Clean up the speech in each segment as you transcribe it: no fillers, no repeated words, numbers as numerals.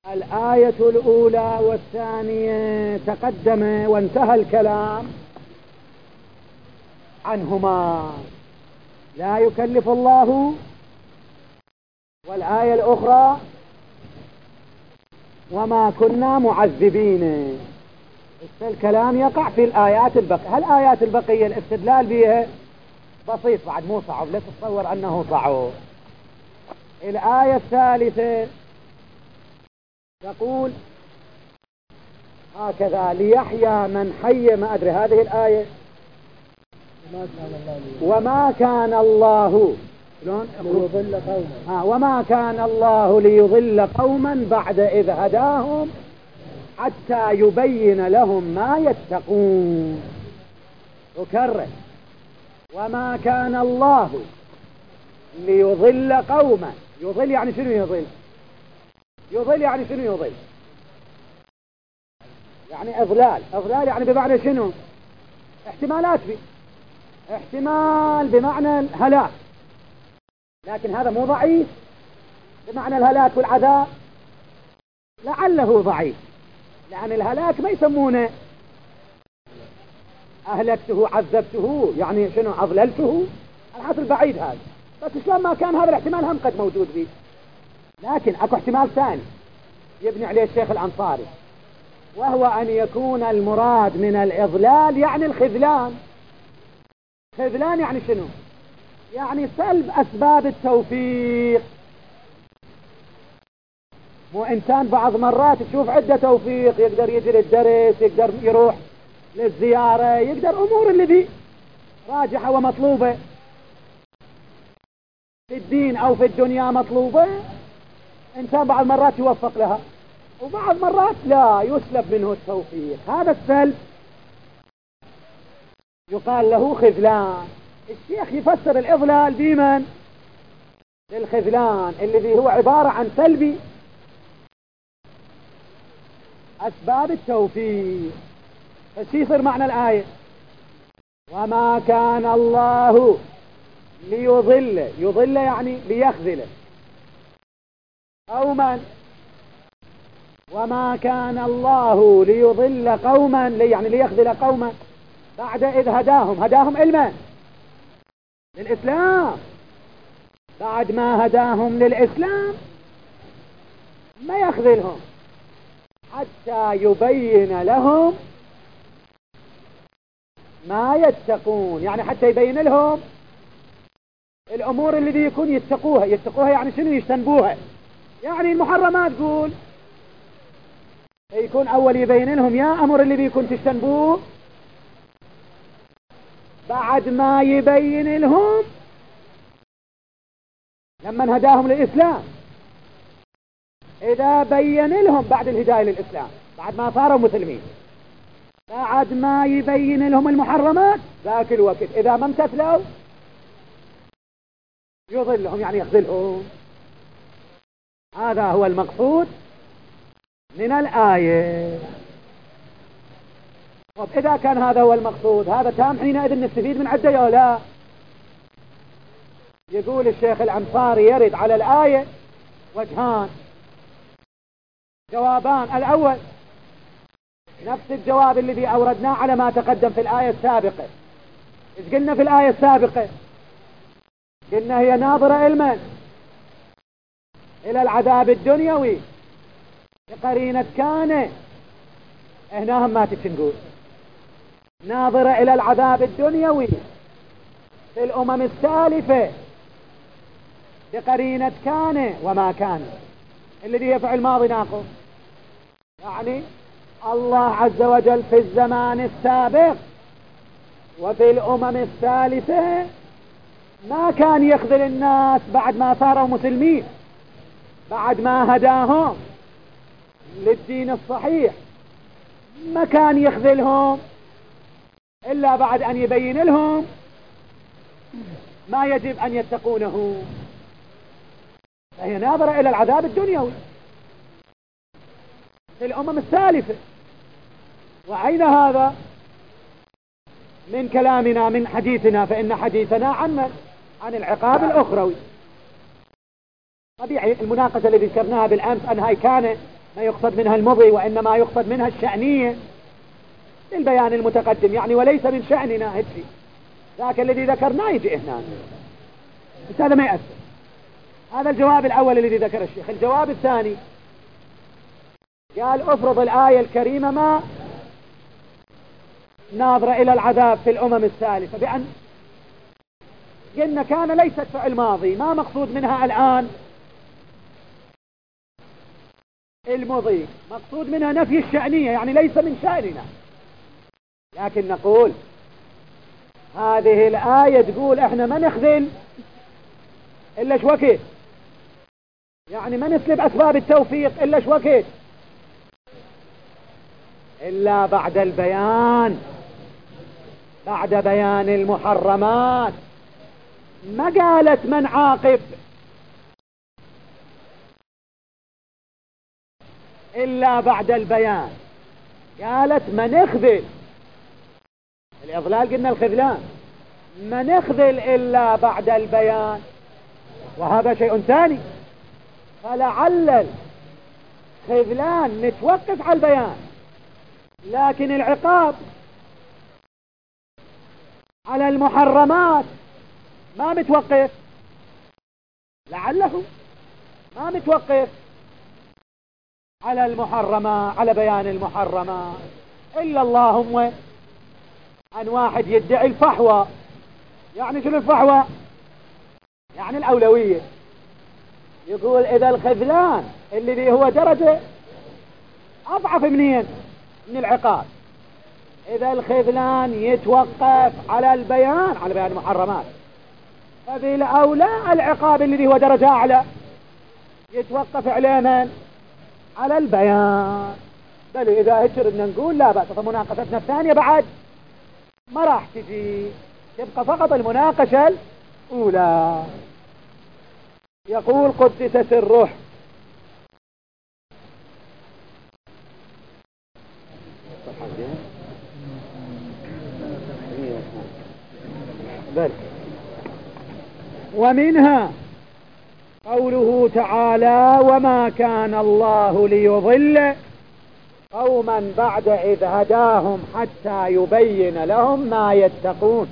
الآية الأولى والثانية تقدم وانتهى الكلام عنهما، لا يكلف الله. والآية الأخرى وما كنا معذبين. الكلام يقع في الآيات البقية. الآيات البقية الاستدلال بها بسيط، بعد مو صعب، لا تتصور أنه صعب. الآية الثالثة تقول هكذا: ليحيى من حي، ما أدري هذه الآية، وما كان الله ليضل قوما، وما كان الله ليضل قوما بعد إذ هداهم حتى يبين لهم ما يتقون. أكرر: وما كان الله ليضل قوما. يضل يعني شنو؟ يضل يعني شنو؟ يضل يعني إضلال يعني بمعنى شنو؟ احتمالات فيه، احتمال بمعنى الهلاك، لكن هذا مو ضعيف بمعنى الهلاك والعذاب، لعله ضعيف، لأن الهلاك ما يسمونه أهلكته عذبته، يعني شنو؟ أضللته، الحاصل بعيد هذا. بس شلون ما كان هذا الاحتمال هم قد موجود فيه، لكن اكو احتمال ثاني يبني عليه الشيخ الأنصاري، وهو أن يكون المراد من الإضلال يعني الخذلان. خذلان يعني شنو؟ يعني سلب أسباب التوفيق. مو إنسان بعض مرات تشوف عدة توفيق، يقدر يجي للدرس، يقدر يروح للزيارة، يقدر أمور اللي دي راجحة ومطلوبة في الدين أو في الدنيا مطلوبة، إنسان بعض مرات يوفق لها، وبعض مرات لا، يسلب منه التوفيق. هذا السلب يقال له خذلان. الشيخ يفسر الإضلال بمن؟ للخذلان الذي هو عبارة عن سلب أسباب التوفيق. فشي يصير معنى الآية: وما كان الله ليضل، يضل يعني ليخذل قوما، وما كان الله ليضل قوما يعني ليخذل قوما بعد إذ هداهم. هداهم علما للإسلام، بعد ما هداهم للإسلام ما يخذلهم حتى يبين لهم ما يتقون، يعني حتى يبين لهم الأمور اللي يكون يتقوها يعني شنو؟ يجتنبوها، يعني المحرمات. قول يكون أول يبين لهم يا أمر اللي بيكون تجتنبوه، بعد ما يبين لهم لما هداهم للإسلام، إذا بين لهم بعد الهداية للإسلام، بعد ما صاروا مسلمين، بعد ما يبين لهم المحرمات، ذاك الوقت إذا ما امتثلوا يضلهم يعني يخذلهم. هذا هو المقصود من الآية. طب إذا كان هذا هو المقصود، هذا تام، حينئذ نستفيد من عدة يا لا؟ يقول الشيخ الأنصاري: يرد على الآية وجهان، جوابان. الأول نفس الجواب الذي أوردناه على ما تقدم في الآية السابقة. إيش قلنا في الآية السابقة؟ قلنا هي ناظرة علما إلى العذاب الدنيوي بقرينة كان، هنا هم ما تنقول ناظرة إلى العذاب الدنيوي في الأمم السالفة بقرينة كان وما كان، الذي هي فعل ماضي ناقص، يعني الله عز وجل في الزمان السابق وفي الأمم السالفة ما كان يخذل الناس بعد ما صاروا مسلمين، بعد ما هداهم للدين الصحيح ما كان يخذلهم إلا بعد أن يبين لهم ما يجب أن يتقونه. فهي ناظرة إلى العذاب الدنيوي في الأمم السالفة. وأين هذا من كلامنا من حديثنا؟ فإن حديثنا عن العقاب الأخروي. طبيعي المناقشة اللي ذكرناها بالأمس أنها كان ما يقصد منها المضي، وإنما يقصد منها الشأنية للبيان المتقدم، يعني وليس من شأننا هدي ذاك الذي ذكرناه يجي هنا، بس هذا ما يأثر. هذا الجواب الأول الذي ذكر الشيخ. الجواب الثاني قال افرض الآية الكريمة ما ناظرة إلى العذاب في الأمم الثالثة، بأن قلنا كان ليست فعل ماضي، ما مقصود منها الآن المضي، مقصود منها نفي الشأنية، يعني ليس من شأننا. لكن نقول هذه الآية تقول احنا ما نخذل إلا شوكت، يعني ما نسلب أسباب التوفيق إلا شوكت، إلا بعد البيان، بعد بيان المحرمات. ما قالت من عاقب إلا بعد البيان، قالت من نخذل. الإضلال قلنا الخذلان، ما نخذل إلا بعد البيان، وهذا شيء ثاني. فلعل الخذلان نتوقف على البيان، لكن العقاب على المحرمات ما متوقف، لعله ما متوقف على المحرمات، على بيان المحرمات، إلا اللهم أن واحد يدعي الفحوى. يعني شنو الفحوى؟ يعني الأولوية. يقول إذا الخذلان الذي هو درجة أضعف من العقاب، إذا الخذلان يتوقف على البيان، على بيان المحرمات، فبالأولى العقاب الذي هو درجة أعلى يتوقف على من؟ على البيان. بل إذا هجر بدنا نقول لا بأس، فمناقشتنا الثانية بعد ما راح تجي، تبقى فقط المناقشة الأولى. يقول قدس سره بل ومنها قوله تعالى وما كان الله ليضل قوما بعد إذ هداهم حتى يبين لهم ما يتقون.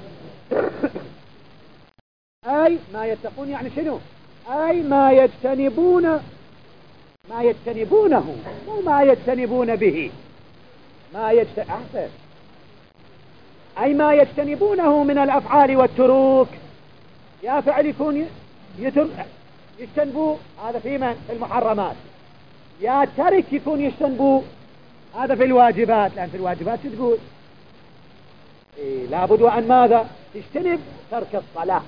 أي ما يتقون يعني شنو؟ أي ما يجتنبونه وما يجتنبون به، أي ما يجتنبونه من الأفعال والتروك. يا فعل يكون يجتنبوا، هذا في من؟ في المحرمات. يا ترك يكون يجتنبوا، هذا في الواجبات. لأن في الواجبات شو تقول؟ لابد وأن ماذا؟ تجتنب ترك الصلاة.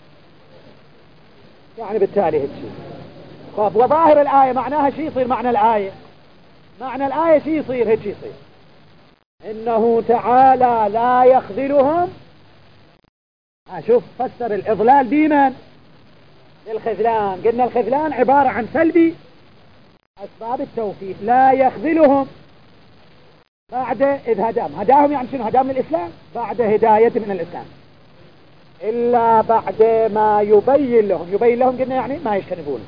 يعني بالتالي هالشيء. طب وظاهر الآية معناها شيء يصير، معنى الآية شيء يصير، هيك يصير إنه تعالى لا يخذلهم. شوف فسر الإضلال ديما للخذلان، قلنا الخذلان عبارة عن سلبي أسباب التوفيق. لا يخذلهم بعد إذ هداهم يعني شنو؟ هداهم من الإسلام، بعد هداية من الإسلام، إلا بعد ما يبين لهم قلنا يعني ما يجتنبونه.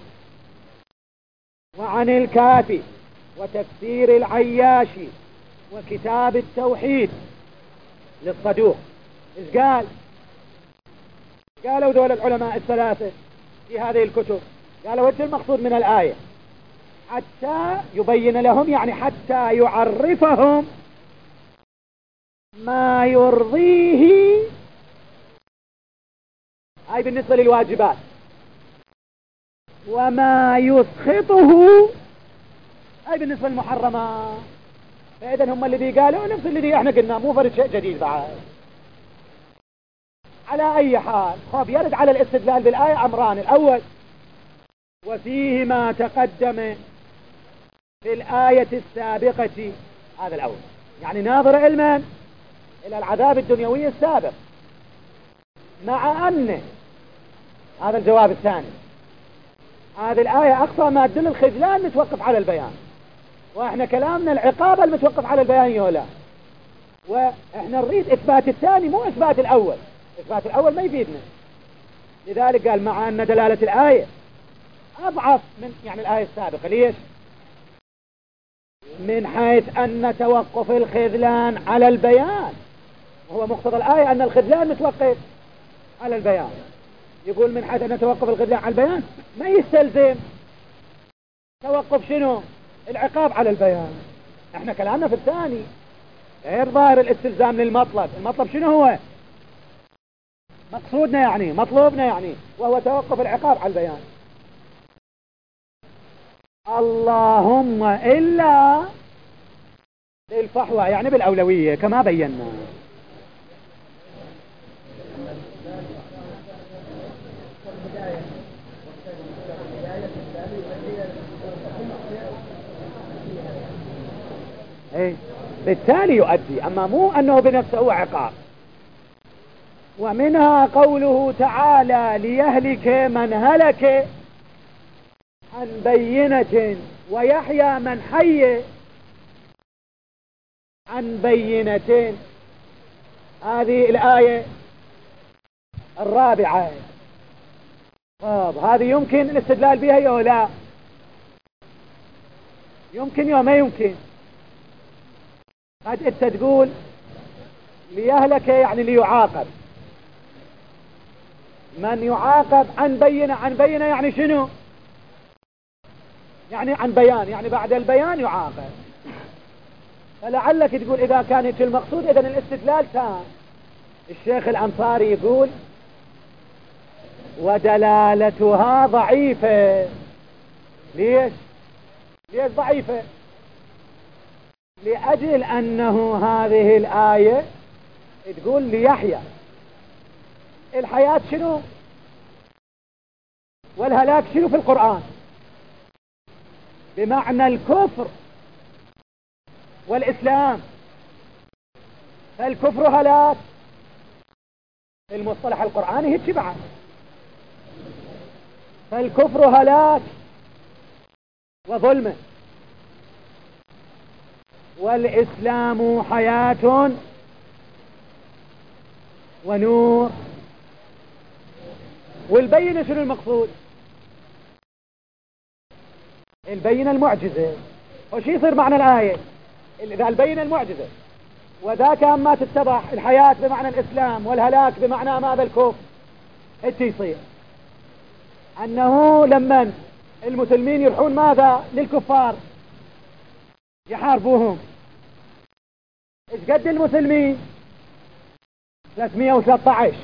وعن الكافي وتفسير العياشي وكتاب التوحيد للصدوق إيش قال؟ قالوا دول العلماء الثلاثة في هذه الكتب، قالوا وجه المقصود من الآية حتى يبين لهم، يعني حتى يعرفهم ما يرضيه، هاي بالنسبة للواجبات، وما يسخطه هاي بالنسبة للمحرمات. فإذا هم الذي قالوا نفس الذي احنا قلنا، مو فرد شيء جديد بعد. على أي حال خاف يرد على الاستدلال بالآية أمران. الأول وفيه ما تقدم في الآية السابقة، هذا الأول، يعني ناظر علما إلى العذاب الدنيوي السابق، مع أن هذا الجواب الثاني، هذه الآية أقصى ما تدل الخذلان متوقف على البيان، وإحنا كلامنا العقاب المتوقف على البيان يولا، وإحنا نريد إثبات الثاني مو إثبات الأول. إثبات الأول ما يفيدنا. لذلك قال مع أن دلالة الآية أضعف من يعني الآية السابقة. ليش؟ من حيث أن توقف الخذلان على البيان، وهو مقتضى الآية أن الخذلان متوقف على البيان. يقول من حيث أن توقف الخذلان على البيان ما يستلزم توقف شنو؟ العقاب على البيان. احنا كلامنا في الثاني غير ظاهر الاستلزام للمطلب. المطلب شنو هو؟ مقصودنا يعني مطلوبنا يعني، وهو توقف العقاب على البيان. اللهم إلا للفحوى يعني بالأولوية كما بينا. ايه بالتالي يؤدي، اما مو انه بنفسه عقاب. ومنها قوله تعالى ليهلك من هلك عن بينة ويحيى من حي عن بينة. هذه الآية الرابعة. طب هذه يمكن الاستدلال بها أو لا؟ يمكن أو ما يمكن؟ قد انت تقول ليهلك يعني ليعاقب. من يعاقب عن بينة، عن بينة يعني شنو؟ يعني عن بيان، يعني بعد البيان يعاقب. فلعلك تقول إذا كانت المقصود إذن الاستدلال تام. الشيخ الأنصاري يقول ودلالتها ضعيفة. ليش؟ ليش ضعيفة؟ لأجل أنه هذه الآية تقول ليحيى. الحياة شنو؟ والهلاك شنو في القرآن؟ بمعنى الكفر والإسلام. فالكفر هلاك المصطلح القرآني هيك بعد. فالكفر هلاك وظلمه، والإسلام حياة ونور. والبينة شنو المقصود؟ البينة المعجزة. وش يصير معنى الآية؟ إذا البينة المعجزة وذاك أما تتبع الحياة بمعنى الإسلام والهلاك بمعنى ماذا؟ الكفر. ايش يصير؟ أنه لما المسلمين يروحون ماذا؟ للكفار يحاربوهم. ايش قد المسلمين؟ 313.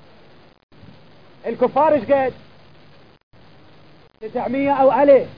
الكفار ايش قد؟ 900 أو 1000.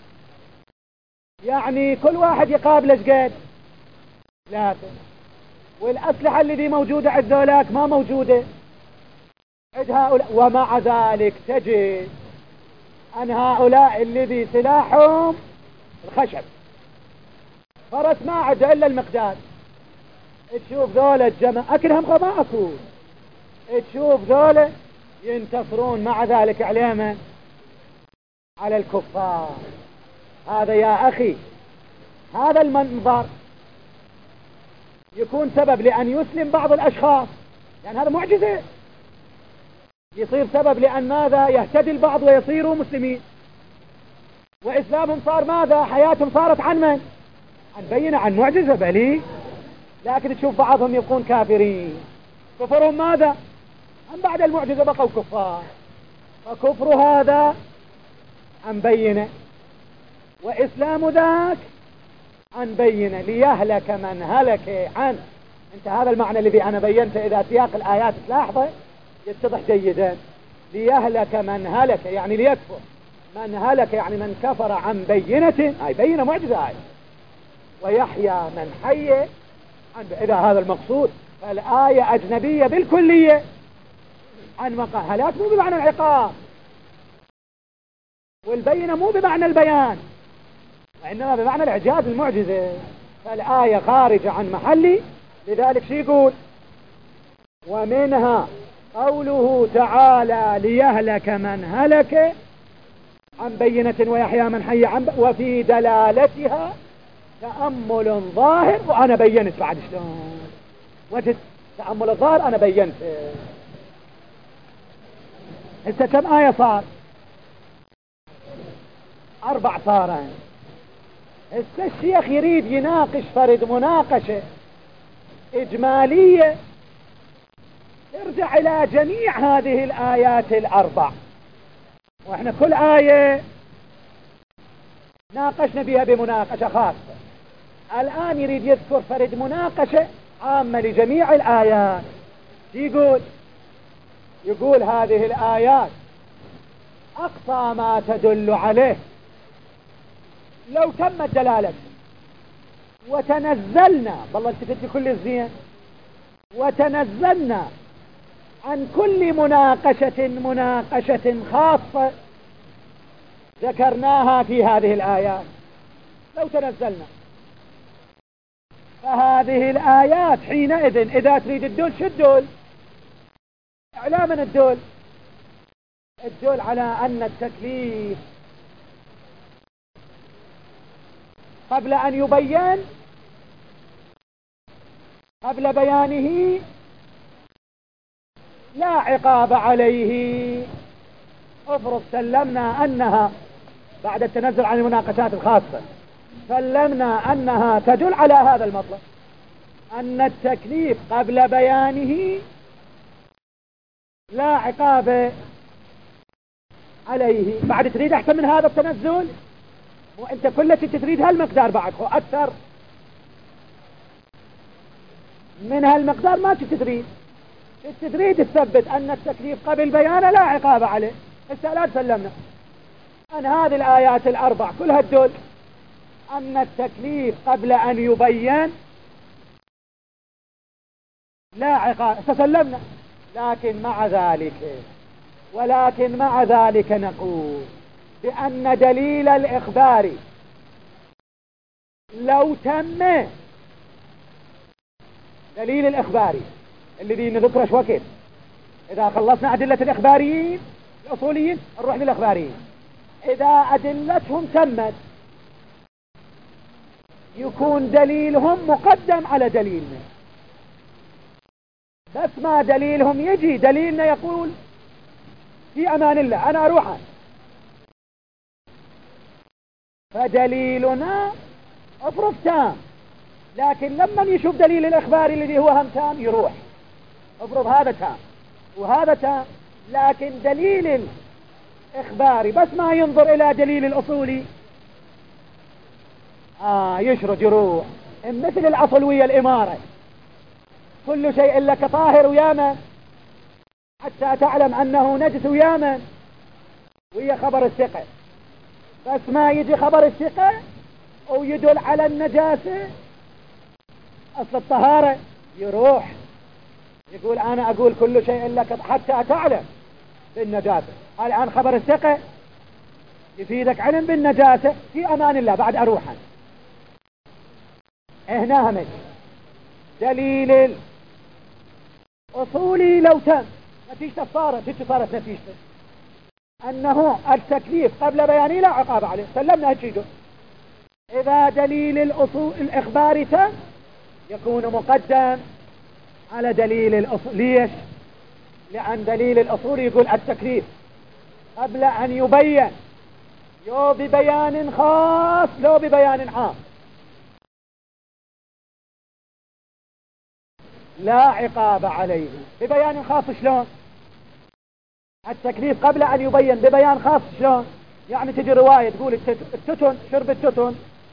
يعني كل واحد يقابل ايش قد؟ 3. والأسلحة اللي موجودة عند ذولاك ما موجودة عند هؤلاء. ومع ذلك تجد أن هؤلاء الذي سلاحهم الخشب، فرس ما عد إلا المقداد. تشوف ذولا الجمع أكلهم غباءكو، تشوف ذولا ينتصرون مع ذلك عليهم على الكفار. هذا يا أخي، هذا المنظر يكون سبب لأن يسلم بعض الأشخاص، يعني هذا معجزة. يصير سبب لأن ماذا؟ يهتدي البعض ويصيروا مسلمين، وإسلامهم صار ماذا؟ حياتهم صارت عن من؟ عن بينة، عن معجزة بلي. لكن تشوف بعضهم يبقون كافرين. كفرهم ماذا؟ عن بعد المعجزة بقوا كفار. فكفر هذا عن بينة، وإسلام ذاك عن بينة. ليهلك من هلك عن. انت هذا المعنى الذي أنا بينته إذا سياق الآيات تلاحظه يتضح جيدا. ليهلك من هلك يعني ليكفر. من هلك يعني من كفر عن بينة، هاي بينة معجزة هاي. ويحيى من حي عن. إذا هذا المقصود فالآية أجنبية بالكلية عن مقام هلاك، مو بمعنى العقاب. والبينة مو بمعنى البيان، وإنما بمعنى الإعجاز المعجزة. فالآية خارجة عن محلي. لذلك شو يقول؟ ومنها قوله تعالى ليهلك من هلك عن بينة ويحيى من حي عن وفي دلالتها تأمل ظاهر. وأنا بينت بعد شلون وجد تأمل الظاهر، أنا بينت. هسه كم آية صار؟ 4 صار. الشيخ يريد يناقش فرد مناقشة إجمالية ترجع إلى جميع هذه الآيات الأربع، وإحنا كل آية ناقشنا بها بمناقشة خاصة. الآن يريد يذكر فرد مناقشة عامة لجميع الآيات. يقول هذه الآيات أقصى ما تدل عليه لو تمت دلالته وتنزلنا، والله التفت كل الزين، وتنزلنا عن كل مناقشة خاصة ذكرناها في هذه الآيات. لو تنزلنا، فهذه الآيات حينئذ إذا تريد الدول، شو الدول؟ إعلاما الدول على أن التكليف قبل أن يبين، قبل بيانه لا عقاب عليه. افرض سلمنا أنها بعد التنزل عن المناقشات الخاصة، سلمنا أنها تدل على هذا المطلب، أن التكليف قبل بيانه لا عقاب عليه. بعد تريد أحسن من هذا التنزل؟ وأنت كلك تريد هالمقدار بعد هو أكثر من هالمقدار ما تريد تثبت أن التكليف قبل بيانه لا عقاب عليه. السؤال سلمنا أن هذه الآيات الأربع كلها تدل أن التكليف قبل أن يبين لا عقاب، تسلمنا. ولكن مع ذلك نقول بأن دليل الإخبار لو تم، دليل الإخباري الذي نذكره شوكت، إذا خلصنا أدلة الإخباريين الأصوليين نروح للإخباريين، إذا أدلتهم تمت يكون دليلهم مقدم على دليلنا. بس ما دليلهم يجي دليلنا يقول في أمان الله أنا أروح، فدليلنا أفرض تام، لكن لما يشوف دليل الإخباري الذي هو هم تام يروح. افرض هذا تام وهذا تام، لكن دليل الإخباري بس ما ينظر إلى دليل الأصولي يشرد يروح. مثل الأصلوية الإمارة، كل شيء لك طاهر ويامن حتى تعلم أنه نجس ويامن، وهي خبر الثقة، بس ما يجي خبر الثقة ويدل على النجاسة أصل الطهارة يروح يقول أنا أقول كل شيء لك حتى تعلم بالنجاسة. الآن خبر الثقة يفيدك علم بالنجاسة في أمان الله بعد أروحا. هنا همج دليل الأصولي لو تم نتيجة صارت نتيجة أنه التكليف قبل بيانه لا عقاب عليه، سلمنا هالشيء. إذا دليل الأصول الإخباري تم يكون مقدم على دليل الأصول. ليش؟ لأن دليل الأصول يقول التكليف قبل أن يبين لو ببيان خاص لو ببيان عام لا عقاب عليه. ببيان خاص شلون؟ التكليف قبل أن يبين ببيان خاص شلون؟ يعني تجي رواية تقول التتن، شرب التتن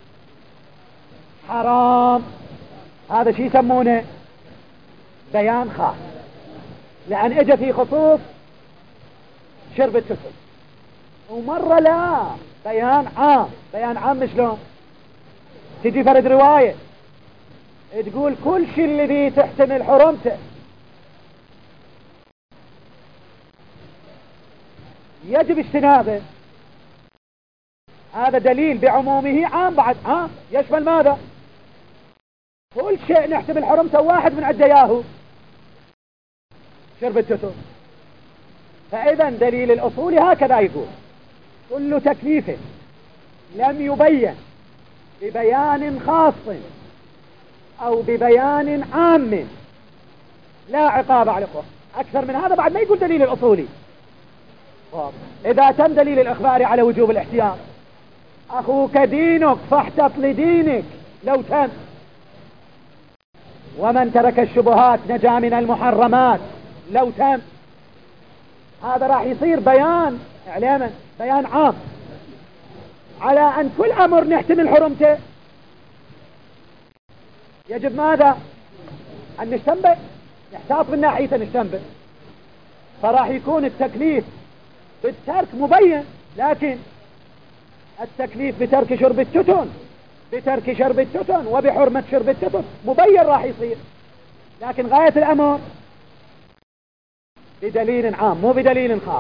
حرام، هذا شيء يسمونه بيان خاص، لأن اجى في خصوص شرب التتن. ومرة لا بيان عام. بيان عام شلون؟ تجي فرد رواية تقول كل شيء الذي تحتمل حرمته يجب اجتنابه، هذا دليل بعمومه عام بعد عام يشمل ماذا؟ كل شيء نحتمل حرمته واحد من عدياه شرب التتن. فإذا دليل الأصول هكذا يقول كل تكليف لم يبين ببيان خاص أو ببيان عام لا عقاب عليه. أكثر من هذا بعد ما يقول دليل الأصولي. إذا تم دليل الإخبار على وجوب الاحتياط أخوك دينك فاحتط لدينك لو تم. ومن ترك الشبهات نجا من المحرمات لو تم. هذا راح يصير بيان إعلاما، بيان عام على أن كل أمر نحتمل حرمته يجب ماذا؟ أن نجتنبه، نحتاط من ناحية نجتنبه. فراح يكون التكليف بالترك مبين، لكن التكليف بترك شرب التتن، بترك شرب التتن وبحرمة شرب التتن مبين راح يصير، لكن غاية الأمر بدليل عام مو بدليل خاص.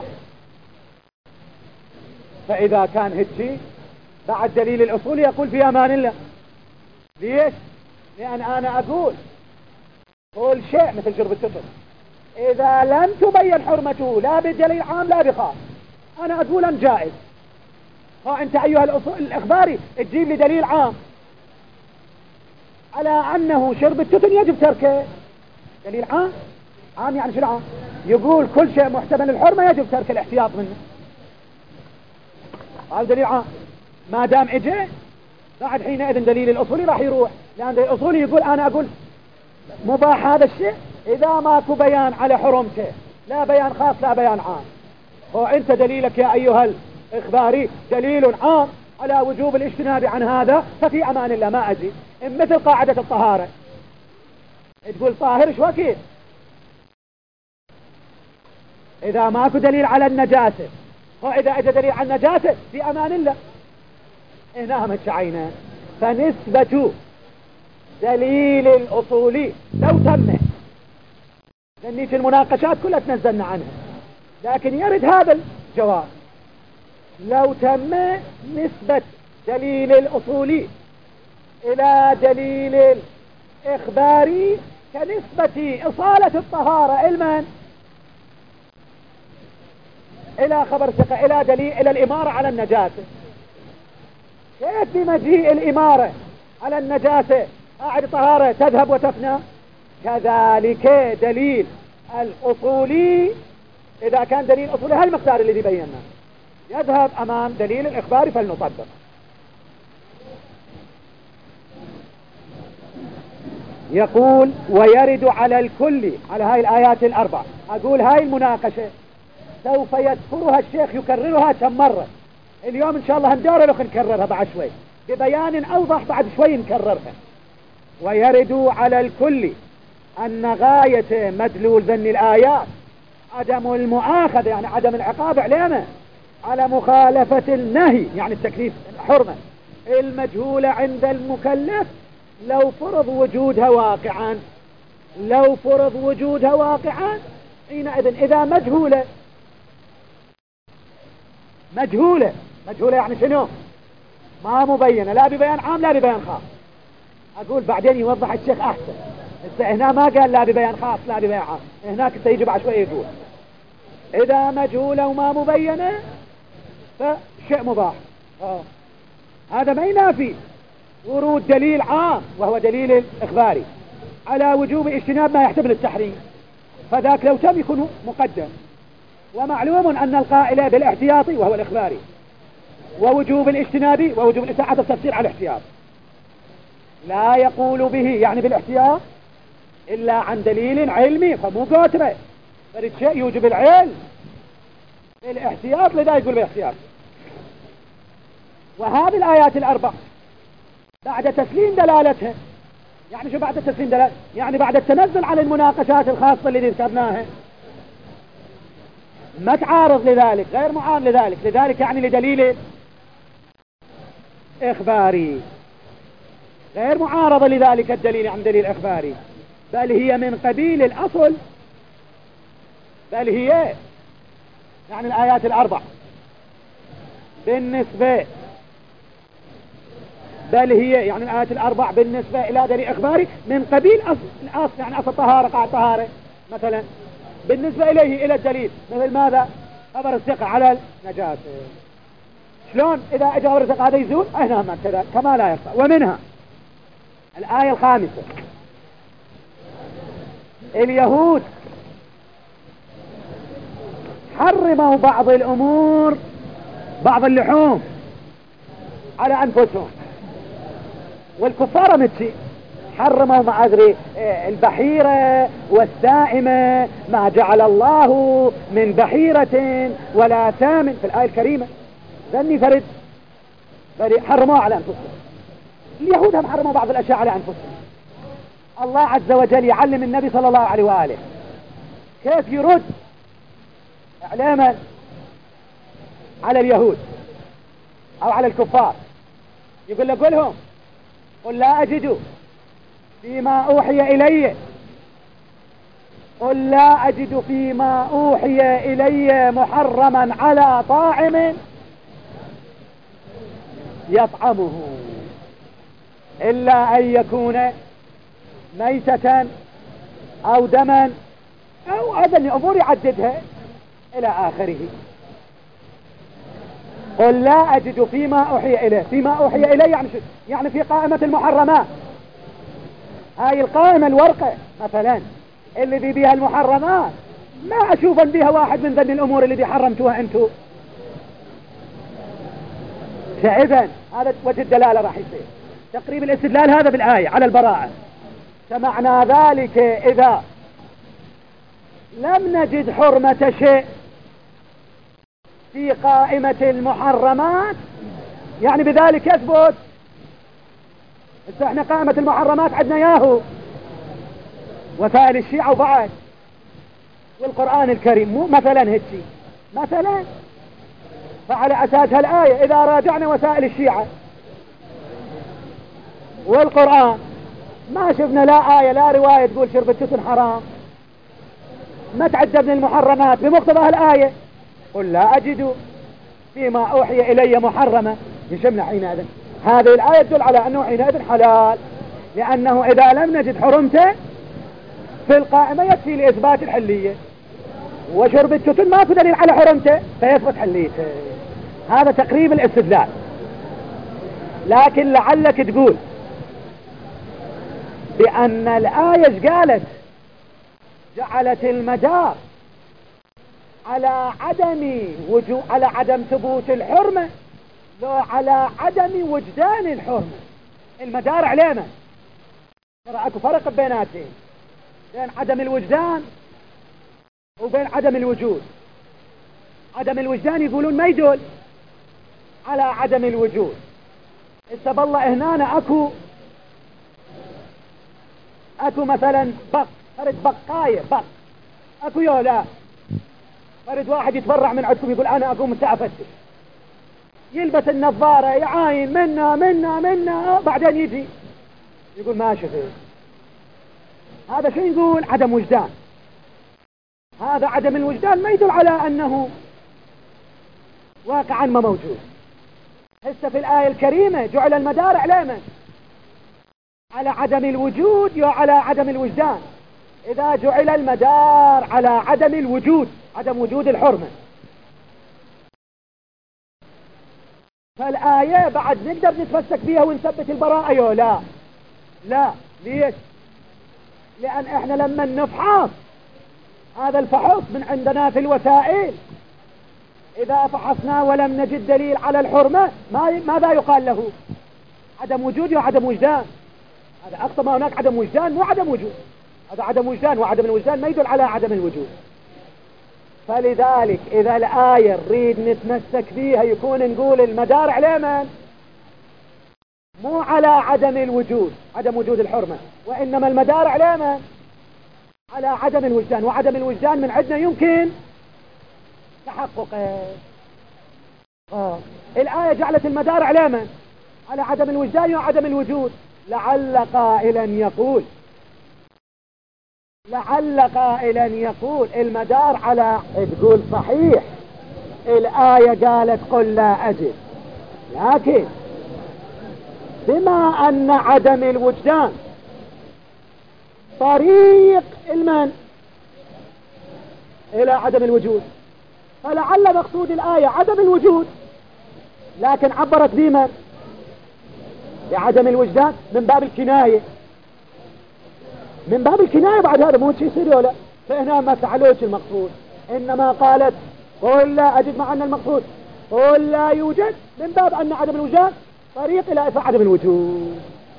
فإذا كان هيك بعد دليل الأصول يقول في أمان الله. ليش؟ لأن أنا أقول كل شيء مثل شرب التتن إذا لم تبين حرمته لا بدليل عام لا بخاص أنا أقول أن جائز. فأنت أيها الأصول الإخباري تجيب لي دليل عام على أنه شرب التتن يجب تركه. دليل عام، عام يعني شنو عام؟ يقول كل شيء محتمل الحرمة يجب ترك الاحتياط منه. هذا دليل عام. ما دام اجى بعد حينئذ دليل الأصولي راح يروح، لأن الأصولي يقول أنا أقول مباح هذا الشيء إذا ماكو بيان على حرمته، لا بيان خاص لا بيان عام. وأنت دليلك يا أيها الإخباري دليل عام على وجوب الاجتناب عن هذا، ففي أمان الله ما أجي. مثل قاعدة الطهارة تقول طاهر شو كيف إذا ماكو دليل على النجاسة، وإذا اجى دليل على النجاسة في أمان الله. هنا متشعينا. فنسبة دليل الأصولي لو تم، لأني المناقشات كلها تنزلنا عنها، لكن يرد هذا الجواب لو تم نسبة دليل الأصولي إلى دليل الإخباري كنسبة إصالة الطهارة المن إلى خبر ثقة إلى دليل إلى الإمارة على النجاسة. كيف بمجيء الإمارة على النجاسة قاعدة طهارة تذهب وتفنى؟ كذلك دليل الأصولي إذا كان دليل أصولي هالمقدار الذي بيناه يذهب أمام دليل الإخبار فلنطبق. يقول ويرد على الكل على هاي الآيات الأربع. أقول هاي المناقشة سوف يذكرها الشيخ يكررها كم مرة اليوم إن شاء الله هندور لك نكررها بعد شوي ببيان أوضح، بعد شوي نكررها. ويرد على الكل أن غاية مدلول ذن الآيات عدم المؤاخذة يعني عدم العقاب علينا على مخالفة النهي يعني التكليف الحرمة المجهولة عند المكلف لو فرض وجودها واقعا. لو فرض وجودها واقعا حينئذ إذا مجهولة يعني شنو؟ ما مبينة لا ببيان عام لا ببيان خاص. أقول بعدين يوضح الشيخ أحسن. هنا ما قال لا ببيان خاص لا ببيان عام، هناك سيجي بعد شوية يقول إذا مجهولة وما مبينة فشيء مباح. هذا ما ينافي ورود دليل عام وهو دليل الإخباري على وجوب اجتناب ما يحتمل التحريم، فذاك لو تم يكون مقدم. ومعلوم أن القائل بالاحتياطي وهو الإخباري ووجوب الاجتناب ووجوب الإساعة التفسير على الاحتياط لا يقول به يعني بالاحتياط إلا عن دليل علمي، فمو قاتره فرد شيء يوجب العلم الاحتياط لذا يقول بالاحتياط. وهذه الآيات الأربع بعد تسليم دلالتها يعني شو بعد تسليم دلالتها؟ يعني بعد التنزل عن المناقشات الخاصة اللي ذكرناها ما تعارض لذلك غير معان لذلك، لذلك يعني لدليل إخباري غير معارضة لذلك الدليل عن دليل إخباري، بل هي من قبيل الأصل، بل هي يعني الآيات الأربع بالنسبة بل هي يعني الآيات الأربع بالنسبة إلى دليل إخباري من قبيل الأصل يعني أصل طهارة قاعد طهارة مثلا بالنسبة إليه إلى الدليل مثل ماذا؟ خبر الثقة على النجاسة. شلون إذا أجى خبر الثقة هذا يزول؟ نعم كذا كما لا يخفى. ومنها الآية الخامسة اليهود حرموا بعض الأمور بعض اللحوم على أنفسهم. والكفار متشي حرموا ما أدري البحيرة والسائمة، ما جعل الله من بحيرة ولا سام في الآية الكريمة. ذني فرد حرموا على أنفسهم. اليهود هم حرموا بعض الأشياء على أنفسهم. الله عز وجل يعلم النبي صلى الله عليه وآله كيف يرد إعلاما على اليهود أو على الكفار. يقول له قلهم قل لا أجد فيما أوحي إلي، قل لا أجد فيما أوحي إلي محرما على طاعم يطعمه إلا أن يكون ميتة أو دما أو هذا أمور يعددها إلى آخره. قل لا أجد فيما أوحي إليه. فيما أوحي إليه يعني شو؟ يعني في قائمة المحرمات. هاي القائمة الورقة مثلا اللي دي بيها المحرمات ما أشوفا بيها واحد من ذنب الأمور اللي دي حرمتوها أنتو. فإذن هذا وجه الدلالة راح يصير تقريب الاستدلال هذا بالآية على البراءة. فمعنى ذلك إذا لم نجد حرمة شيء في قائمة المحرمات يعني بذلك يثبت. احنا قائمة المحرمات عندنا ياهو وسائل الشيعة وبعد والقرآن الكريم مو مثلا هيك مثلا. فعلى أساس هالآية إذا راجعنا وسائل الشيعة والقرآن ما شفنا لا آية لا رواية تقول شرب التسن حرام. ما تعد من المحرمات بمقتضى هالآية. قل لا أجد فيما أوحي إلي محرمة يشمل حينئذ. هذه الآية تدل على أنه حينئذ حلال، لأنه إذا لم نجد حرمته في القائمة يكفي لإثبات الحلية، وشرب التتن ما في دليل على حرمته فيثبت حليته. هذا تقريب الاستدلال. لكن لعلك تقول بأن الآية قالت جعلت المدار على على عدم ثبوت الحرمة لو على عدم وجدان الحرمة. المدار علينا ترى اكو فرق بيناتهم، بين عدم الوجدان وبين عدم الوجود. عدم الوجدان يقولون ما يدل على عدم الوجود. هسه بالله هنا اكو مثلا فرد بقاية اكو لا فرد واحد يتبرع من عندكم يقول انا اقوم الساعة افتش، يلبس النظارة يعاين منا بعدين يجي يقول ما شفت. هذا شو يقول؟ عدم وجدان. هذا عدم الوجدان ما يدل على انه واقعا ما موجود. هسه في الآية الكريمة جعل المدار على على عدم الوجود وعلى عدم الوجدان. إذا جعل المدار على عدم الوجود، عدم وجود الحرمة، فالآية بعد نقدر نتفسك فيها ونثبت البراءة لا. ليش؟ لأن احنا لما نفحص هذا الفحص من عندنا في الوسائل، إذا فحصنا ولم نجد دليل على الحرمة ماذا يقال له؟ عدم وجود وعدم وجدان. هذا أقصى ما هناك عدم وجدان مو عدم وجود. هذا عدم وجدان، وعدم الوجدان ما يدل على عدم الوجود. فلذلك إذا الآية نريد نتمسك فيها يكون نقول المدار على من؟ مو على عدم الوجود، عدم وجود الحرمة، وإنما المدار على من؟ على عدم الوجدان. وعدم الوجدان من عندنا يمكن تحققه. الآية جعلت المدار على من؟ على عدم الوجدان وعدم الوجود. لعل قائلا يقول المدار على، تقول صحيح الآية قالت قل لا أجد، لكن بما أن عدم الوجدان طريق المن إلى عدم الوجود، فلعل مقصود الآية عدم الوجود، لكن عبرت بمن؟ بعدم الوجدان من باب الكناية. بعد هذا مو شيء يصير ولا. فهنا ما تعلوش المقصود، إنما قالت قل لا أجد، مع أن المقصود قل لا يوجد من باب أن عدم الوجدان طريق إلى إثبات عدم الوجود.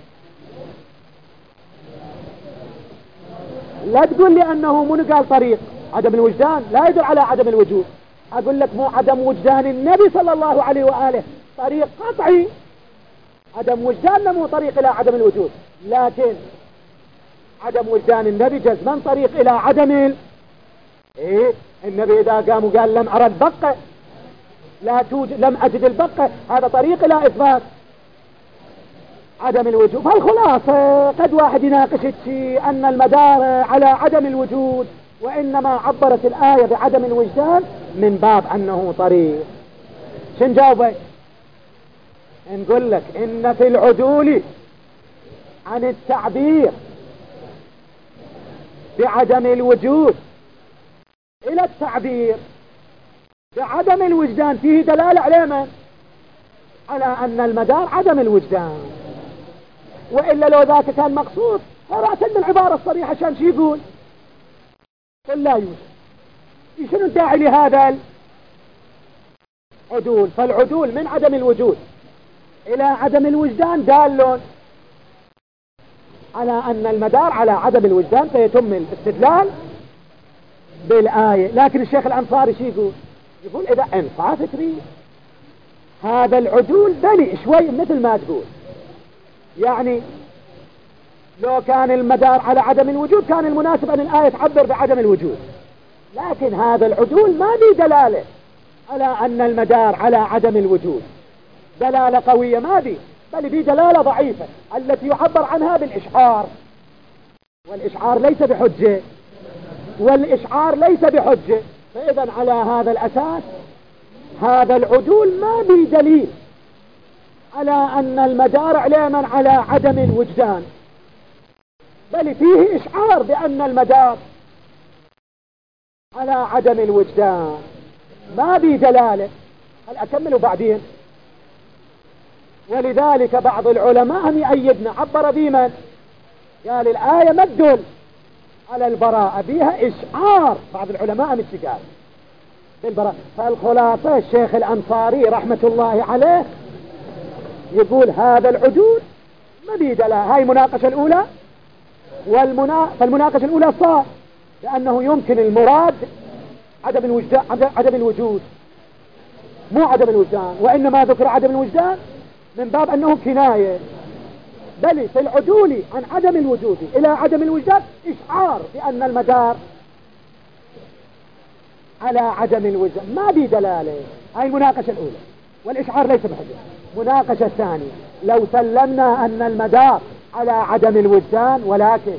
لا تقول لي أنه من قال طريق عدم الوجدان لا يدل على عدم الوجود. أقول لك مو عدم وجدان النبي صلى الله عليه وآله طريق قطعي، عدم وجداننا مو طريق إلى عدم الوجود، لكن عدم وجدان النبي جزما طريق إلى عدم إيه؟ النبي إذا قام وقال لم أرى البقة، لا توجد، لم أجد البقة، هذا طريق إلى إثبات عدم الوجود. فالخلاصة قد واحد يناقش الشيء أن المدار على عدم الوجود، وإنما عبرت الآية بعدم الوجدان من باب أنه طريق. شن جاوبك؟ نقول لك إن في العدول عن التعبير بعدم الوجود إلى التعبير بعدم الوجدان فيه دلالة على من؟ على أن المدار عدم الوجدان، وإلا لو ذاك كان مقصود فرأتنا العبارة الصريحة عشان شي يقول قل لا يوجد. شنو الداعي لهذا العدول؟ فالعدول من عدم الوجود إلى عدم الوجدان دال على أن المدار على عدم الوجدان، فيتم الاستدلال بالآية. لكن الشيخ الأنصاري شي يقول إذا انصاف تريد هذا العدول بني شوي مثل ما تقول، يعني لو كان المدار على عدم الوجود كان المناسب أن الآية تعبر بعدم الوجود، لكن هذا العدول ما بي دلالة على أن المدار على عدم الوجود، دلالة قوية ما بي، بل بي دلالة ضعيفة التي يعبر عنها بالإشعار، والإشعار ليس بحجة، والإشعار ليس بحجة. فإذا على هذا الأساس هذا العدول ما بي دليل على أن المدار علما على عدم الوجدان، بل فيه إشعار بأن المدار على عدم الوجدان، ما بي دلالة. هل أكمل بعدين؟ ولذلك بعض العلماء هم يأيدنا، عبر بمن؟ قال الآية ما تدل على البراءة، بها إشعار. بعض العلماء هم قال بالبراءة. فالخلاصة الشيخ الأنصاري رحمة الله عليه يقول هذا العدول ما بي دلالة. هاي المناقشة الأولى، فالمناقشة الأولى صار لأنه يمكن المراد عدم الوجدان، عدم الوجود مو عدم الوجدان، وإنما ذكر عدم الوجدان من باب أنه كناية، بل في العدول عن عدم الوجود إلى عدم الوجدان إشعار بأن المدار على عدم الوجدان، ما بي دلالة. هاي المناقشة الأولى، والإشعار ليس بحجة. مناقشة الثانية، لو سلمنا أن المدار على عدم الوجدان، ولكن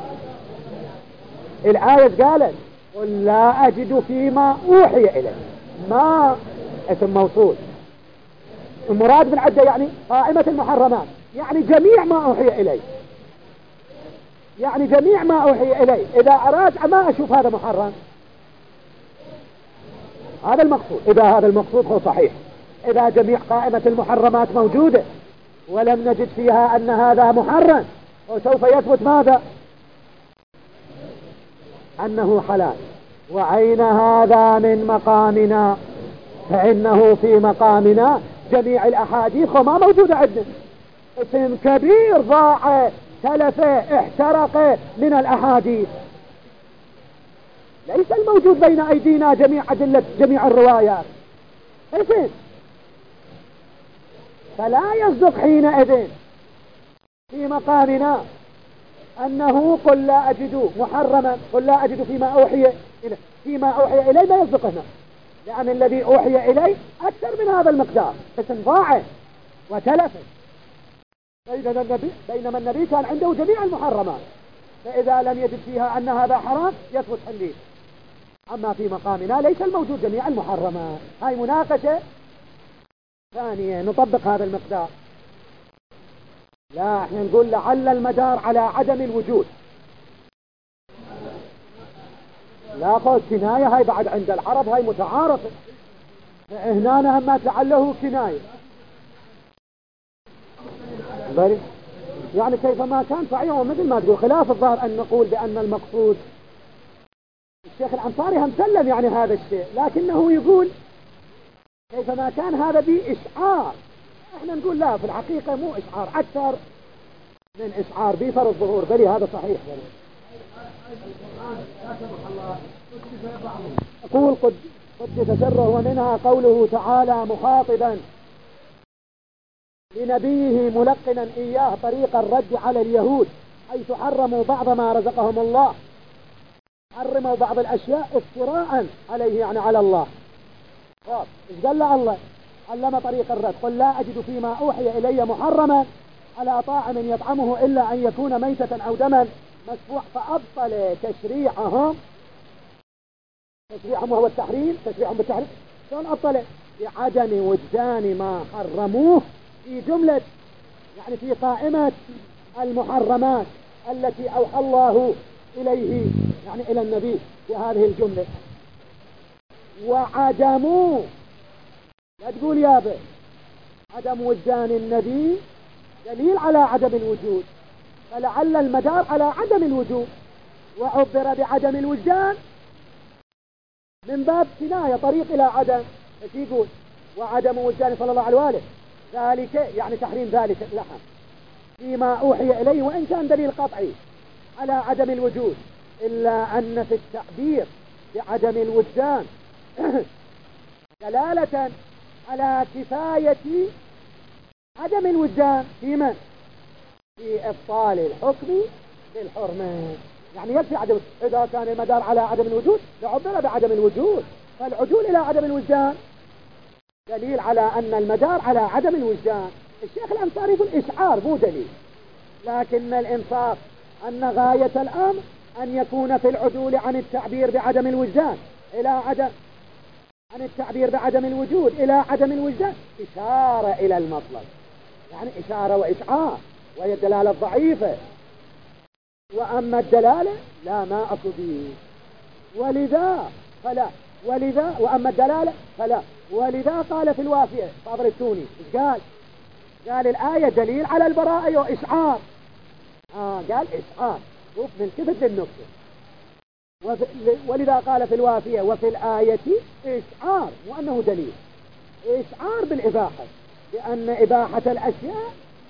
الآية قالت قل لا أجد فيما أوحي إليه، ما اسم موصول، المراد بالعدة يعني قائمة المحرمات، يعني جميع ما أوحي إليه، يعني جميع ما أوحي إليه. إذا أراد ما أشوف هذا محرم، هذا المقصود. إذا هذا المقصود هو صحيح، إذا جميع قائمة المحرمات موجودة ولم نجد فيها أن هذا محرم، وسوف يثبت ماذا؟ أنه حلال. وأين هذا من مقامنا؟ فإنه في مقامنا جميع الأحاديث وما موجودة عندنا. اسم كبير ضاع، تلف، احترق من الأحاديث، ليس الموجود بين أيدينا جميع أدلة جميع الروايات. اسم فلا يصدق حينئذ في مقامنا أنه قل لا أجد محرما، قل لا أجد فيما أوحي إليه، فيما أوحي إليه ما يصدق هنا، لأن الذي أوحي إليه أكثر من هذا المقدار، اسم ضاع وتلف. بينما النبي كان عنده جميع المحرمات، فإذا لم يجد فيها أن هذا حرام يثبت حليل. أما في مقامنا ليس الموجود جميع المحرمات. هاي مناقشة ثانية نطبق هذا المقدار. لا، احنا نقول لعل المدار على عدم الوجود، لا قول كناية. هاي بعد عند العرب هاي متعارفة، هنا هم لعله كناية، يعني كيفما كان صحيح. ومثل ما تقول خلاف الظاهر أن نقول بأن المقصود. الشيخ الأنصاري هم سلم يعني هذا الشيء، لكنه يقول كيفما كان هذا بإشعار احنا نقول لا، في الحقيقة مو إشعار، أكثر من إشعار بيفر الظهور. بلي هذا صحيح. بلي يقول قدس سره. ومنها قوله تعالى مخاطبا لنبيه ملقنا إياه طريق الرد على اليهود، حيث حرموا بعض ما رزقهم الله، حرموا بعض الأشياء افتراء عليه، يعني على الله. إيش قال له الله؟ علم طريق الرد. قل لا أجد فيما أوحي إلي محرما على طاعم يطعمه إلا أن يكون ميتة أو دما مسفوح. فأبطل تشريعهم وهو التحريم، تشريعهم بالتحريم. شلون أبطل؟ بعدم وجدان ما حرموه في جملة، يعني في قائمة المحرمات التي أوحى الله إليه، يعني إلى النبي في هذه الجملة. وعدموا، لا تقول يا بي، عدم وجدان النبي دليل على عدم الوجود، فلعل المدار على عدم الوجود، وعبر بعدم الوجدان من باب كناية طريق إلى عدم. ايش يقول؟ وعدم وجدان صلى الله عليه وآله ذلك، يعني تحريم ذلك اللحم فيما أوحي إليه، وإن كان دليل قطعي على عدم الوجود، إلا أن في التعبير بعدم الوجدان دلالة على كفاية عدم الوجدان في من؟ في إبطال الحكم بالحرمة. يعني يكفي عدم، إذا كان المدار على عدم الوجود لعبر بعدم الوجود، فالعدول إلى عدم الوجدان دليل على أن المدار على عدم الوجدان. الشيخ الأنصاري يقول إشعار مو دليل، لكن الإنصاف أن غاية الأمر أن يكون في العدول عن التعبير بعدم الوجدان إلى عدم، عن التعبير بعدم الوجود إلى عدم الوجدان، إشارة إلى المطلب، يعني إشارة وإشعار، وهي الدلالة الضعيفة. وأما الدلالة لا ما أصدي، ولذا فلا، ولذا وأما الدلالة فلا، ولذا قال في الوافية فاضل التوني إيش قال؟ قال الآية دليل على البراءة وإشعار. قال إشعار، شوف من كذب للنكتة. ولذا قال في الوافية وفي الآية إشعار، وأنه دليل إشعار بالإباحة، لأن إباحة الأشياء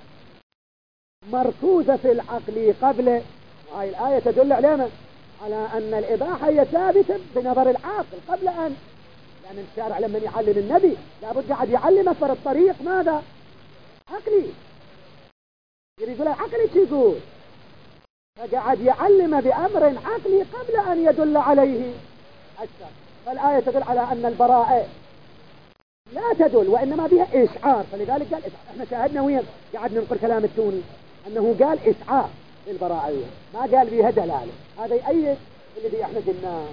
مركوزة في العقل قبل. وهي الآية تدل علينا على أن الإباحة هي ثابتة بنظر العاقل قبل أن، يعني الشارع لما يعلم النبي لابد قاعد يعلمه في الطريق ماذا؟ عقلي. يقول عقلي يقول، فقاعد يعلم بأمر عقلي قبل أن يدل عليه الشرع. فالآية تدل على أن البراءة لا تدل، وإنما بها إشعار. فلذلك قال احنا شاهدنا وين قاعد ننقل كلام التوني أنه قال إشعار للبراءة، ما قال بها دلالة. هذا يأيد الذي احنا قلناه.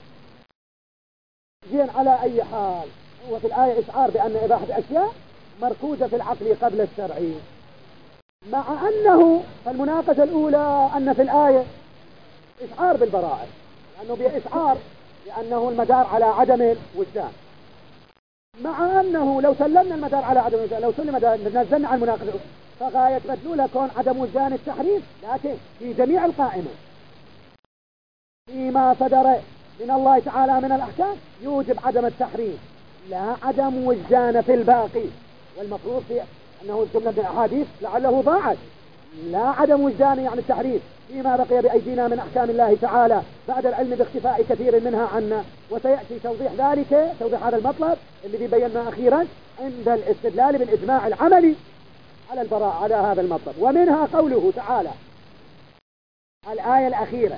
زين، على أي حال هو في الآية إشعار بأن إباحة أشياء مركوزة في العقل قبل الشرعي، مع أنه فالمناقشة الأولى أن في الآية إشعار بالبراءة، لأنه بإشعار لأنه المدار على عدم الوجدان، مع أنه لو سلمنا المدار على عدم الوجدان، لو نزلنا عن المناقشة فغاية مدلولها كون عدم وجدان التحريم، لكن في جميع القائمة فيما صدر من الله تعالى من الأحكام يوجب عدم التحريم، لا عدم وجدان في الباقي. والمفروض في أنه جملة من الأحاديث لعله ضاعت، لا عدم وجدان يعني التحريم فيما بقي بأيدينا من أحكام الله تعالى بعد العلم باختفاء كثير منها عنا. وسيأتي توضيح ذلك، توضيح هذا المطلب الذي بينا أخيرا عند الاستدلال بالإجماع العملي على البراءة على هذا المطلب. ومنها قوله تعالى الآية الأخيرة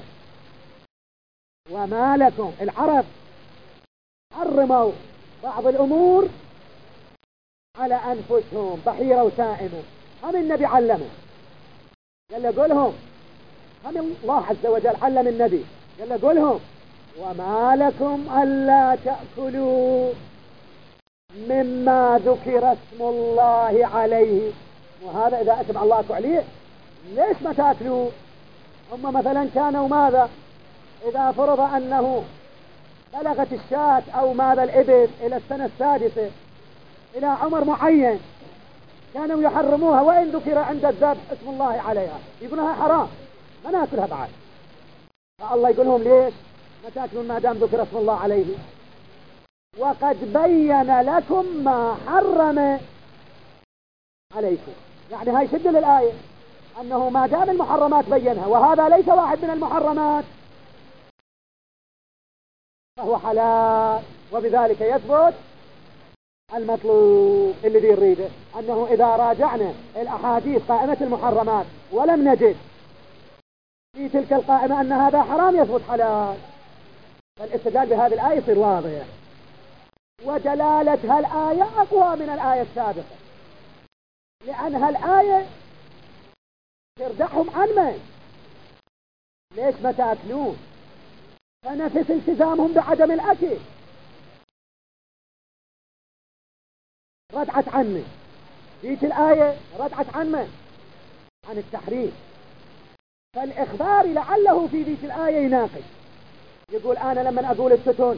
وما لكم، العرب حرموا بعض الأمور على أنفسهم، بحيرة وسائمة، هم النبي علمه، قال قولهم، هم الله عز وجل علم النبي قال قولهم وما لكم ألا تأكلوا مما ذكر اسم الله عليه. وهذا إذا اسم الله عليه ليش ما تأكلوا؟ هم مثلا كانوا ماذا إذا فرض أنه بلغت الشاة أو ماذا الإبل إلى السنة السادسة إلى عمر معين كانوا يحرموها، وإن ذكر عند الذبح اسم الله عليها يقولونها حرام ما ناكلها بعد. فالله يقول لهم ليش ما تاكلون ما دام ذكر اسم الله عليه؟ وقد بين لكم ما حرم عليكم. يعني هاي شد للآية أنه ما دام المحرمات بينها وهذا ليس واحد من المحرمات فهو حلال، وبذلك يثبت المطلوب الذي يريده، أنه إذا راجعنا الأحاديث قائمة المحرمات ولم نجد في تلك القائمة أن هذا حرام يثبت حلال، فالاستدلال بهذه الآية يصير واضح. ودلالة هالآية أقوى من الآية السابقة، لأن هالآية تردحهم عن من؟ ليش ما تأكلون؟ فنفس التزامهم بعدم الأكل، ردعت عنه. ديك الآية ردعت عن من؟ عن التحريم. فالإخبار لعله في ديك الآية يناقش، يقول أنا لما أقول التتون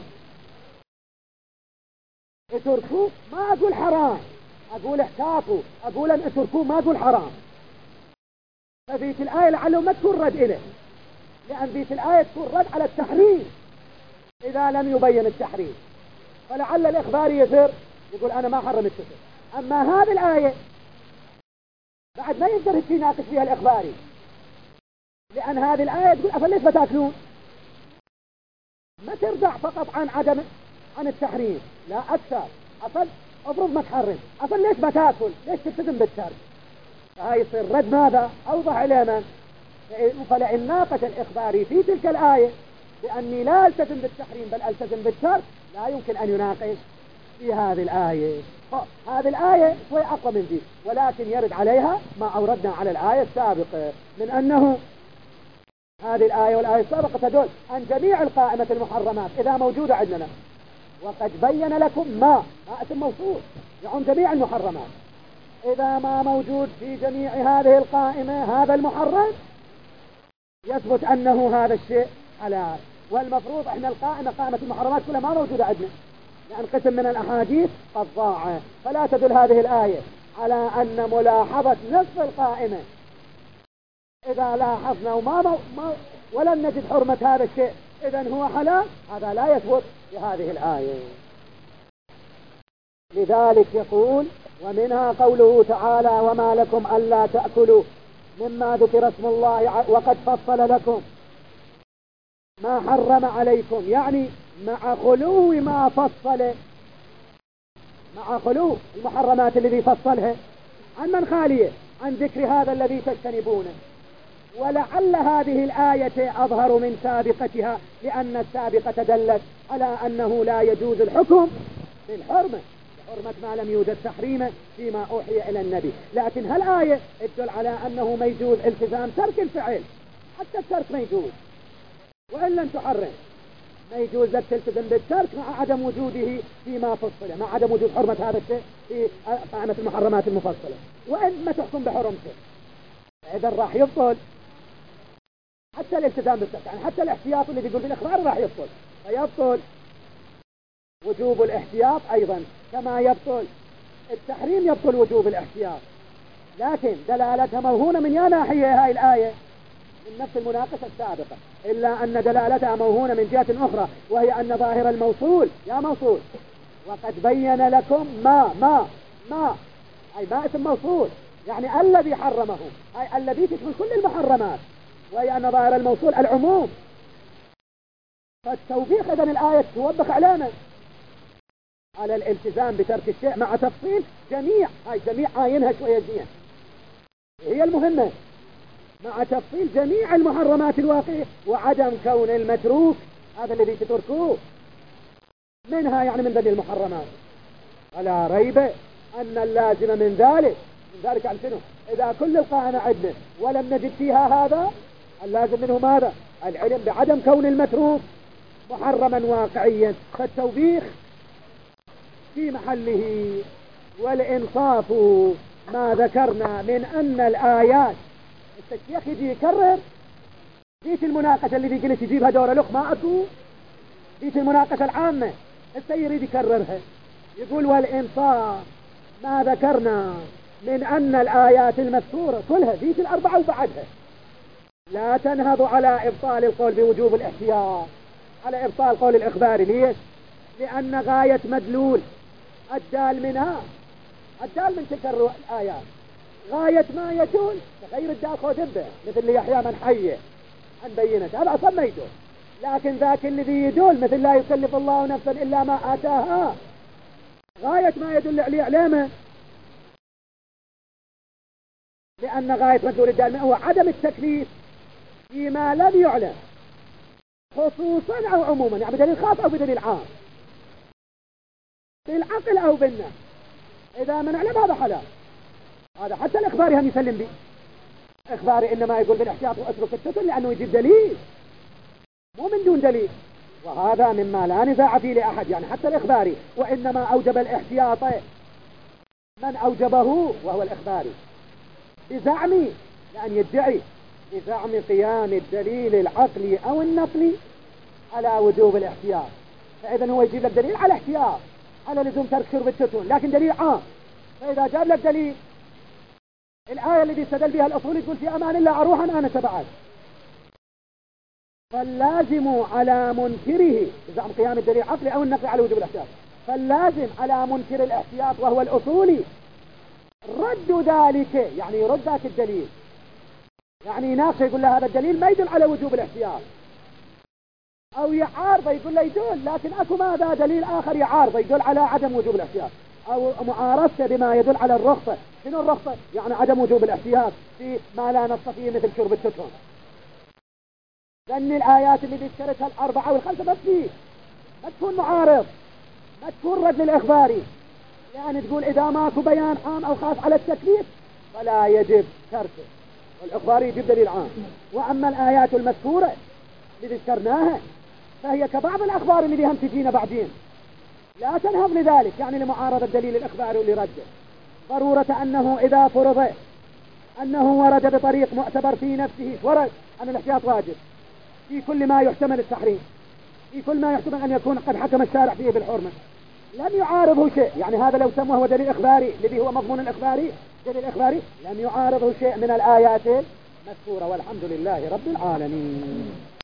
اتركوا ما أقول حرام، أقول احتاطوا، أقول أن اتركوا ما أقول حرام. ففيك الآية لعله ما تكون رد إليه، لأن فيك الآية تكون رد على التحريم إذا لم يبين التحريم، فلعل الإخبار يصير يقول أنا ما حرم التتون. أما هذه الآية بعد ما يقدر يناقش فيها الإخباري، لأن هذه الآية تقول أفل ليش ما تأكلون؟ ما ترجع فقط عن التحريم، لا أكثر. أفل أفرض ما تحرم، أفل ليش ما تأكل؟ ليش تلتزم بالترك؟ فهي يصير رد ماذا؟ أوضح إلينا. فلئن ناقش الإخباري في تلك الآية بأني لا ألتزم بالتحريم بل ألتزم بالترك، لا يمكن أن يناقش في هذه الآية. هذه الآية شوي أقوى من ذي، ولكن يرد عليها ما أوردنا على الآية السابقة من أنه هذه الآية والآية السابقة تدل أن جميع القائمة المحرمات إذا موجودة عندنا وقد بين لكم ما اسم موصول يعم جميع المحرمات، إذا ما موجود في جميع هذه القائمة هذا المحرم يثبت أنه هذا الشيء حلال. والمفروض إحنا القائمة قائمة المحرمات كلها ما موجودة عندنا، لأن قسم من الأحاديث قد ضاع. فلا تدل هذه الآية على أن ملاحظة نصف القائمة إذا لاحظنا ولم نجد حرمة هذا الشيء إذن هو حلال، هذا لا يثبت بهذه الآية. لذلك يقول ومنها قوله تعالى وما لكم ألا تأكلوا مما ذكر اسم الله وقد فصل لكم ما حرم عليكم، يعني مع خلو ما فصل، مع خلو المحرمات الذي فصلها عن من خاليه عن ذكر هذا الذي تجتنبونه. ولعل هذه الآية أظهر من سابقتها، لأن السابقة دلت على أنه لا يجوز الحكم بالحرمة حرمة ما لم يوجد تحريمه فيما أوحي إلى النبي، لكن هالآية تدل على أنه ما يجوز التزام ترك الفعل، حتى الترك ما يجوز وإن لم تحرم، ما يجوز لك تلتزم بالترك مع عدم وجوده فيما فصل، مع عدم وجود حرمة هذا الشيء في قائمة المحرمات المفصلة، وإن ما تحكم بحرمته إذا راح يبطل حتى الالتزام بالترك، يعني حتى الاحتياط اللي بيقول بالإخبار راح يبطل، فيبطل وجوب الاحتياط أيضا كما يبطل التحريم، يبطل وجوب الاحتياط. لكن دلالتها موهونة من يا ناحية هاي الآية من نفس المناقشة السابقة، إلا أن دلالتها موهونة من جهة أخرى، وهي أن ظاهر الموصول يا موصول وقد بين لكم ما أي ما اسم موصول، يعني الذي حرمه أي الذي تشمل كل المحرمات، وهي أن ظاهر الموصول العموم. فالتوبيخ إذن الآية توبخ علامة على الالتزام بترك الشيء مع تفصيل جميع عاينها شوية زين هي المهمة، مع تفصيل جميع المحرمات الواقعية وعدم كون المتروك هذا الذي تتركوه منها، يعني من ذلك المحرمات. ولا ريب أن اللازم من ذلك عن شنو؟ إذا كل القائمة عندنا ولم نجد فيها هذا، اللازم منه ماذا؟ العلم بعدم كون المتروك محرما واقعيا، فالتوبيخ في محله. والإنصاف ما ذكرنا من أن الآيات الشيخ يجي يكرر ديت المناقشة اللي قلت يجيبها دور لخ ما أكو، ديت المناقشة العامة السيد يريد يكررها، يقول والإنصاف ما ذكرنا من أن الآيات المذكورة كلها ديت الأربعة وبعدها لا تنهض على إبطال القول بوجوب الاحتياط، على إبطال قول الإخباري. ليش؟ لأن غاية مدلول الدال من تلك الآيات غاية ما يدل غير الداخل ودبه، مثل يحيى من حيه عن بينة، هذا أصلا ما يدل. لكن ذاك الذي يدل مثل لا يكلف الله نفسا إلا ما آتاها، غاية ما يدل عليه علامة، لأن غاية مدلول الدائمة هو عدم التكليف فيما لم يعلم خصوصا أو عموما، يعني بدليل خاص أو بدليل عام، بالعقل أو بالنفس. إذا من علم هذا حلال، هذا حتى الإخباري هم يسلم به. إخباري إنما يقول بالاحتياط وأترك التتل لأنه يجيب دليل مو من دون دليل، وهذا مما لا نزاع فيه لأحد، يعني حتى الإخباري وإنما أوجب الاحتياط من أوجبه وهو الإخباري بزعم، لأن يدعي بزعم قيام الدليل العقلي أو النقلي على وجوب الاحتياط. فإذا هو يجيب لك دليل على احتياط، على لزوم ترك شرب التتون، لكن دليل عام. فإذا جاب لك دليل الآية التي استدل بها الأصول تقول في أمان الله أروح أنا تبعت، فاللازم على منكره بزعم قيام الدليل العقلي أو النقلي على وجوب الاحتياط، فاللازم على منكر الاحتياط وهو الأصولي رد ذلك، يعني يرد ذاك الدليل، يعني يناقش يقول له هذا الدليل ما يدل على وجوب الاحتياط، أو يعارضه يقول له يدل لكن أكو ماذا دليل آخر يعارضه يدل على عدم وجوب الاحتياط، أو معارضته بما يدل على الرخصة. شنو الرخصة؟ يعني عدم وجوب الاحتياط في ما لا نص فيه مثل شرب التتون، لأن الآيات اللي ذكرتها الأربعة والخمسة ما فيه، ما تكون معارض، ما تكون رد للإخباري، يعني تقول إذا ماكو بيان عام أو خاص على التكليف فلا يجب تركه، والإخباري يجب دليل عام. وأما الآيات المذكورة اللي ذكرناها فهي كبعض الأخبار اللي هم تجينا بعدين، لا تنهض لذلك، يعني لمعارضة الدليل الإخباري واللي رده، ضرورة أنه إذا فرض أنه ورد بطريق معتبر في نفسه، ورد أن الاحتياط واجب في كل ما يحتمل التحريم، في كل ما يحتمل أن يكون قد حكم الشارع فيه بالحرمة، لم يعارضه شيء، يعني هذا لو سموه هو دليل إخباري الذي هو مضمون الإخباري، دليل إخباري لم يعارضه شيء من الآيات المذكورة، والحمد لله رب العالمين.